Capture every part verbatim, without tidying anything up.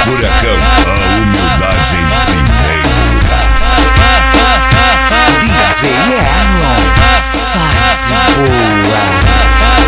Furacão, a humildade em primeiro lugar. D J Erlon, sai de boa.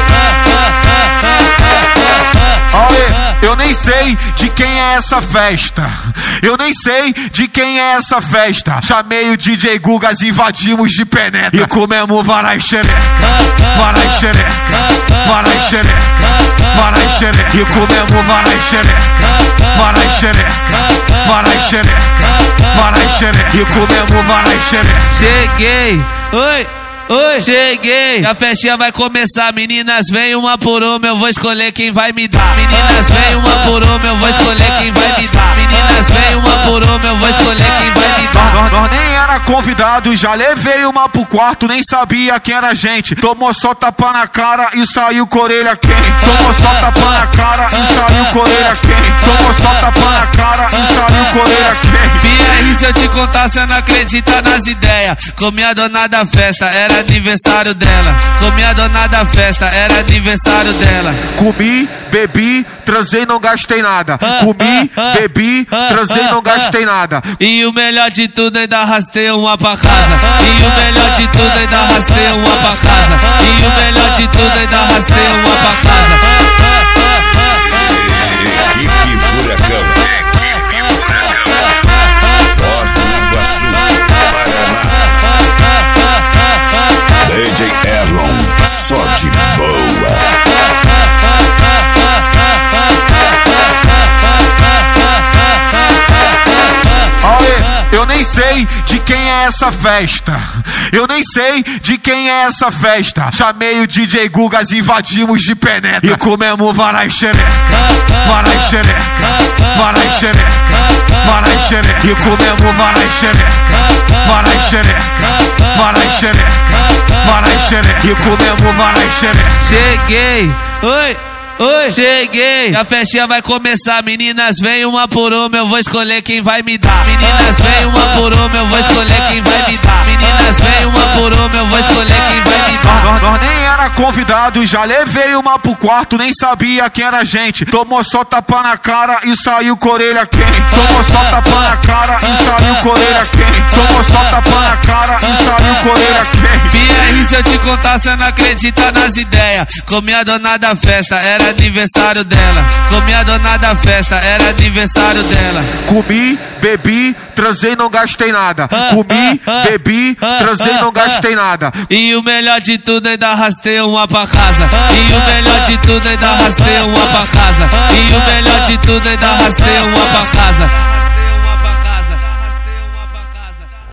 Eu nem sei de quem é essa festa. Eu nem sei de quem é essa festa. Chamei o D J Gugas, invadimos de penetra e comemos varai xereca, varai xereca, varai xereca, varai xereca e comemos varai xereca, varai xereca, varai xereca, varai xereca e comemos varai xereca. Cheguei, oi. Oi, cheguei, a festinha vai começar. Meninas, vem uma por uma, eu vou escolher quem vai me dar. Meninas, vem uma por uma, eu vou escolher quem vai me dar. Meninas, vem uma por uma, eu vou escolher quem vai me dar. Nós, nós nem era convidado, já levei uma pro quarto, nem sabia quem era a gente. Tomou só tapa na cara e saiu com orelha quente. Tomou só tapa na cara e saiu com orelha quente. Tomou só tapa na cara e saiu com orelha quente. E aí, se eu te contar, cê não acredita nas ideias. Comi a dona da festa, era aniversário dela. Comi a dona da festa, era aniversário dela. Comi, bebi, transei, não gastei nada. Comi, bebi, transei, não gastei nada. E o melhor de tudo, ainda arrastei uma pra casa. E o melhor de tudo, ainda arrastei uma pra casa. E o melhor de tudo, ainda arrastei uma pra casa. Equipe Furacão, equipe Furacão, Foz do Iguaçu, Paraná. D J Erlon, só de boa. Eu nem sei de quem é essa festa. Eu nem sei de quem é essa festa. Chamei o D J Gugas, invadimos de penetra e comemos varai xereca, varai xereca, varai xereca, varai xereca e comemos varai xereca, varai xereca, varai xereca, varai xereca e comemos varai xereca. Cheguei, oi. Oi, cheguei, a festinha vai começar. Meninas, vem uma por uma, eu vou escolher quem vai me dar. Meninas, vem uma por uma, eu vou escolher quem vai me dar. Meninas, vem uma por uma, eu vou escolher quem vai me dar. Nós, nós nem era convidado, já levei uma pro quarto, nem sabia quem era a gente. Tomou só tapa na cara e saiu com orelha quente. Tomou só tapa na cara e saiu com orelha quente. Tomou só tapa na cara e saiu com orelha quente. E aí, se eu te contar, cê não acredita nas ideias. Comi a dona da festa, era aniversário dela. Comi a dona da festa, era aniversário dela. Comi, bebi, transei, não gastei nada. Comi, bebi, transei, não gastei nada. E o melhor de tudo, ainda arrastei uma pra casa. E o melhor de tudo, ainda arrastei uma pra casa. E o melhor de tudo, ainda arrastei uma pra casa.